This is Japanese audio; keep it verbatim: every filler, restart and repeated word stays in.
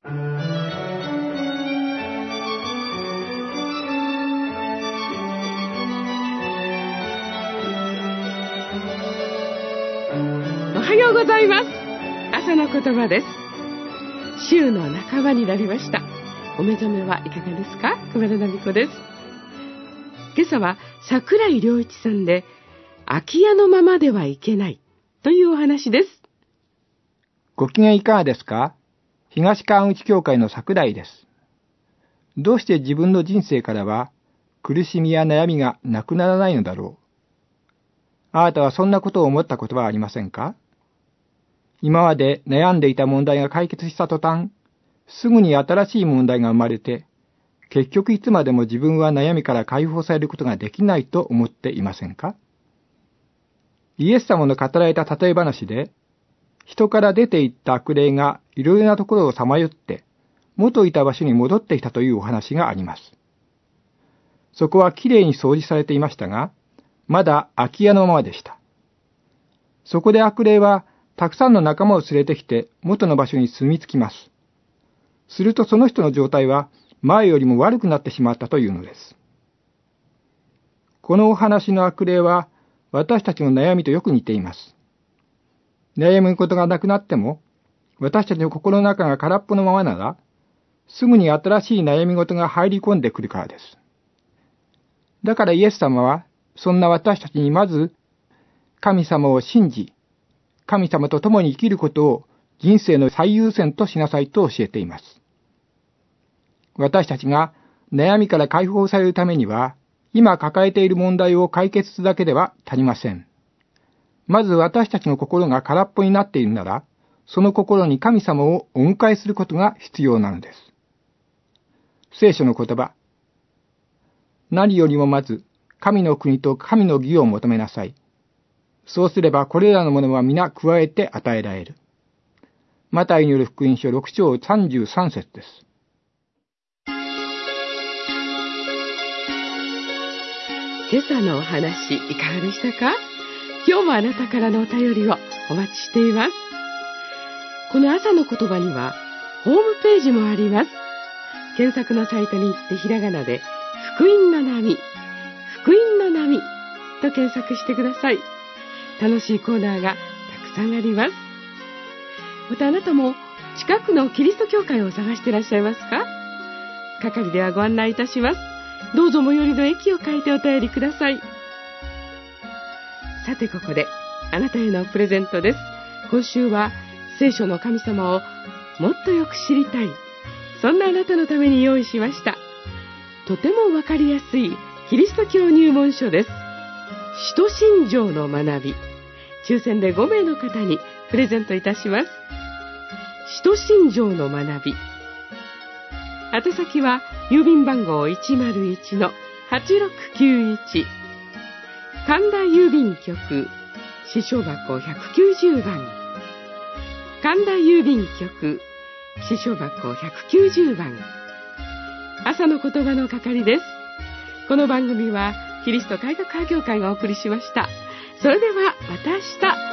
おはようございます。朝の言葉です。週の半ばになりました。お目覚めはいかがですか？熊田奈美子です。今朝は桜井良一さんで、空き家のままではいけないというお話です。 ご機嫌いかがですか？東川口教会の桜井です。どうして自分の人生からは苦しみや悩みがなくならないのだろう。あなたはそんなことを思ったことはありませんか？今まで悩んでいた問題が解決した途端、すぐに新しい問題が生まれて、結局いつまでも自分は悩みから解放されることができないと思っていませんか？イエス様の語られた例え話で、人から出ていった悪霊がいろいろなところをさまよって、元いた場所に戻ってきたというお話があります。そこはきれいに掃除されていましたが、まだ空き家のままでした。そこで悪霊は、たくさんの仲間を連れてきて元の場所に住み着きます。するとその人の状態は前よりも悪くなってしまったというのです。このお話の悪霊は私たちの悩みとよく似ています。悩むことがなくなっても、私たちの心の中が空っぽのままなら、すぐに新しい悩み事が入り込んでくるからです。だからイエス様は、そんな私たちにまず、神様を信じ、神様と共に生きることを人生の最優先としなさいと教えています。私たちが悩みから解放されるためには、今抱えている問題を解決するだけでは足りません。まず私たちの心が空っぽになっているなら、その心に神様をお迎えすることが必要なのです。聖書の言葉。何よりもまず、神の国と神の義を求めなさい。そうすればこれらのものは皆加えて与えられる。マタイによる福音書ろく章さんじゅうさん節です。 今朝のお話いかがでしたか？今日もあなたからのお便りをお待ちしています。この朝の言葉にはホームページもあります。検索のサイトに行ってひらがなで福音の波、福音の波と検索してください。楽しいコーナーがたくさんあります。またあなたも近くのキリスト教会を探していらっしゃいますか？係ではご案内いたします。どうぞ最寄りの駅を書いてお便りください。さてここであなたへのプレゼントです。今週は聖書の神様をもっとよく知りたい、そんなあなたのために用意しました。とてもわかりやすいキリスト教入門書です。使徒信条の学び、抽選でご名の方にプレゼントいたします。使徒信条の学び、宛先は郵便番号 いちまるいちのはちろくきゅういち、神田郵便局支所箱ひゃくきゅうじゅうばん、神田郵便局支所箱ひゃくきゅうじゅうばん、朝の言葉の係です。この番組はキリスト改革派教会がお送りしました。それではまた明日。